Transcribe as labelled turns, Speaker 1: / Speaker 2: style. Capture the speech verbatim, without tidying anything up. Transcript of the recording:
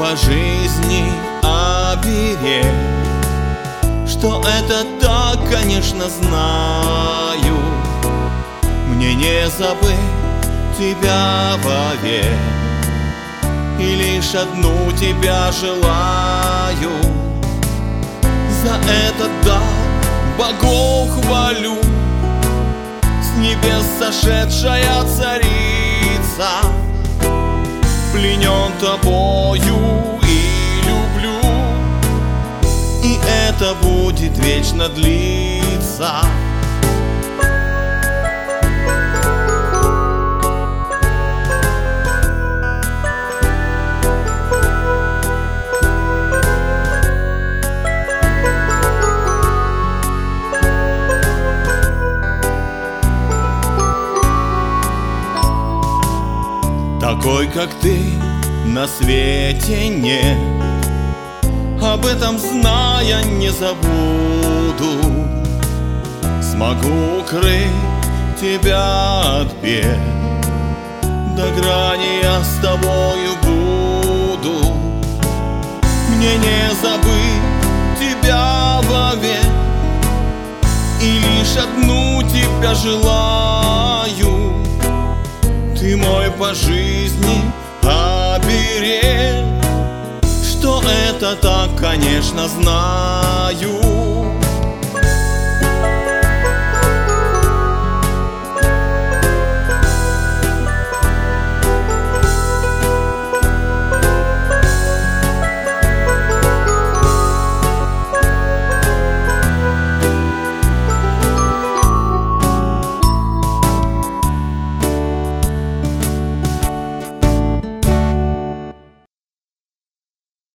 Speaker 1: по жизни оберег. Что это так, конечно, знаю. Мне не забыть тебя вовек, и лишь одну тебя желаю. За этот дар богов хвалю, с небес сошедшая царица. Пленен тобою и люблю, и это будет вечно длиться. Такой, как ты, на свете нет. Об этом зная не забуду. Смогу укрыть тебя от бед. До грани я с тобою буду. Мне не забыть тебя вовек, и лишь одну тебя желаю. Ты мой по жизни оберег. Что это так, конечно, знаю.